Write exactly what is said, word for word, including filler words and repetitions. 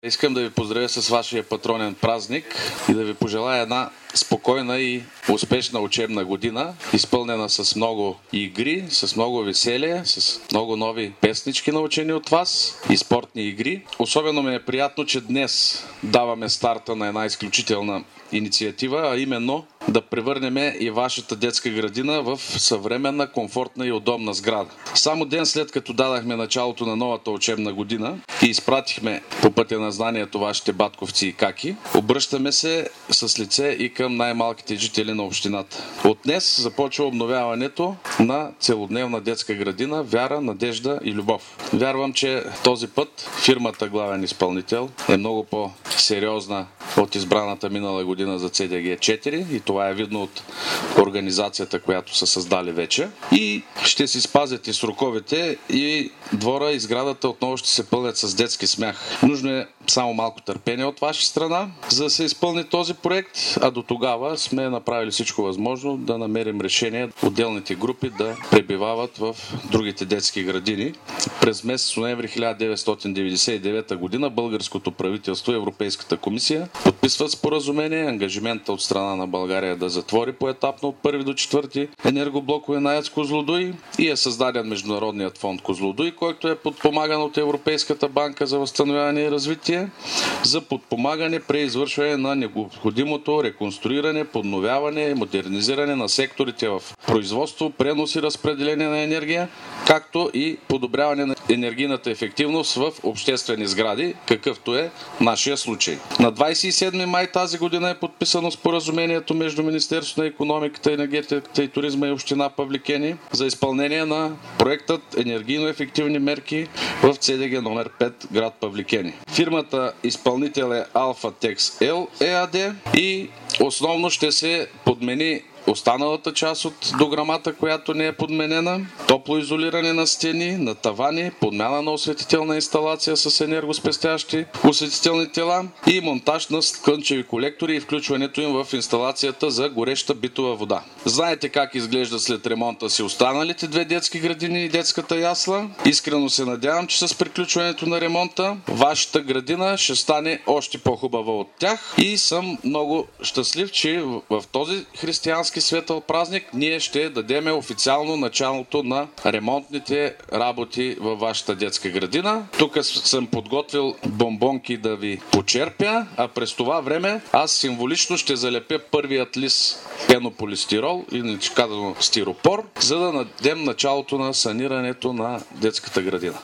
Искам да ви поздравя с вашия патронен празник и да ви пожелая една спокойна и успешна учебна година, изпълнена с много игри, с много веселие, с много нови песнички научени от вас и спортни игри. Особено ми е приятно, че днес даваме старта на една изключителна инициатива, а именно да превърнем и вашата детска градина в съвременна, комфортна и удобна сграда. Само ден след като дадахме началото на новата учебна година и изпратихме по пътя на знанието вашите батковци и каки, обръщаме се с лице и към най-малките жители на общината. От днес започва обновяването на целодневна детска градина Вяра, надежда и любов. Вярвам, че този път фирмата главен изпълнител е много по-сериозна от избраната минала година за Це Де Ге четири и това е видно от организацията, която са създали вече. И ще си спазят и сроковете и двора и сградата отново ще се пълнят с детски смях. Нужно е само малко търпение от ваша страна, за да се изпълни този проект, а до тогава сме направили всичко възможно да намерим решение отделните групи да пребивават в другите детски градини. През месец ноември хиляда деветстотин деветдесет и девета година българското правителство и Европейската комисия подписват споразумение, ангажимента от страна на България да затвори поетапно от първи до четвърти енергоблокове на АЕЦ Козлодуй и е създаден Международният фонд Козлодуй, който е подпомаган от Европейската банка за възстановяване и развитие за подпомагане при извършване на необходимото реконструиране, подновяване и модернизиране на секторите в производство, пренос и разпределение на енергия, както и подобряване на енергийната ефективност в обществени сгради, какъвто е нашия случай. На двадесет и седми май тази година е подписано споразумението между Министерството на икономиката, енергетиката и туризма и община Павликени за изпълнение на проектът енергийно ефективни мерки в Це Де Ге номер пет, град Павликени. Фирмата изпълнител е Алфа Текс Ел ЕАД и основно ще се подмени останалата част от дограмата, която не е подменена, топлоизолиране на стени, на тавани, подмяна на осветителна инсталация с енергоспестящи осветителни тела и монтаж на слънчеви колектори и включването им в инсталацията за гореща битова вода. Знаете как изглеждат след ремонта си останалите две детски градини и детската ясла. Искрено се надявам, че с приключването на ремонта вашата градина ще стане още по-хубава от тях и съм много щастлив, че в този християнски светъл празник ние ще дадем официално началото на ремонтните работи във вашата детска градина. Тук съм подготвил бомбонки да ви почерпя, а през това време аз символично ще залепя първият лист пенополистирол, иначе казано стиропор, за да дадем началото на санирането на детската градина.